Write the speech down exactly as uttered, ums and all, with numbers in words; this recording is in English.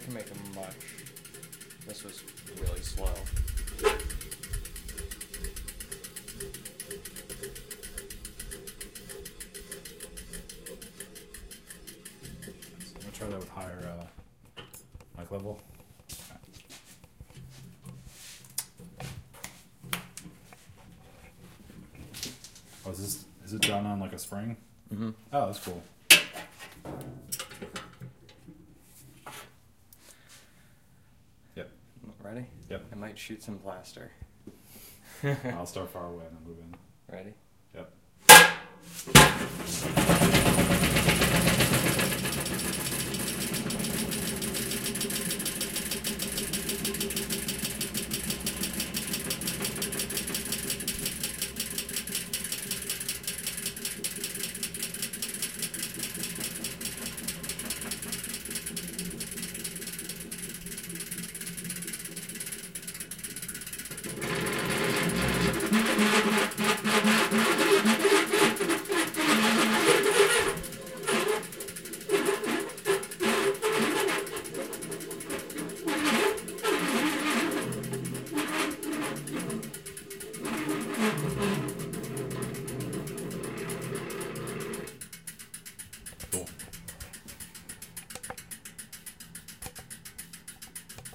can make them much. This was really slow. I'm gonna try that with higher uh, mic level. Oh, is this is it done on like a spring? Mm-hmm. Oh, that's cool. Yep. Ready? Yep. I might shoot some plaster. I'll start far away and then move in. Ready? Yep.